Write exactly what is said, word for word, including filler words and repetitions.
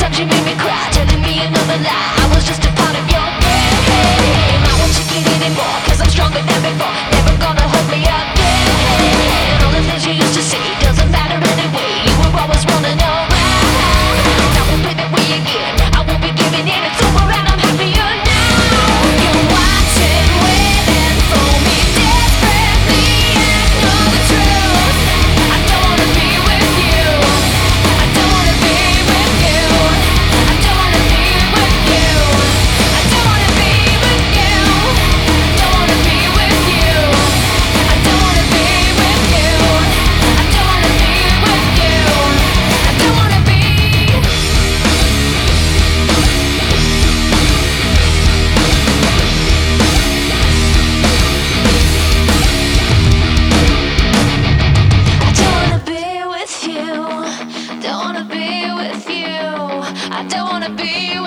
you made me cry, telling me another lie. I was just a part of your game. I won't take it anymore, cause I'm stronger than before. Never gonna hold me again. All the things you used to say doesn't matter anyway. You were always running around. Now we'll play that way again. I won't be giving in, it's over and I'm happier now. You're watching, waiting for me desperately. I know the truth. I don't wanna be with you. I don't wanna be with you. I don't wanna be with you. I don't wanna be with you. I don't wanna be with you. I don't wanna be with you. I don't wanna be with you. I don't wanna be. I don't wanna be with you. Don't wanna be with you. I don't wanna be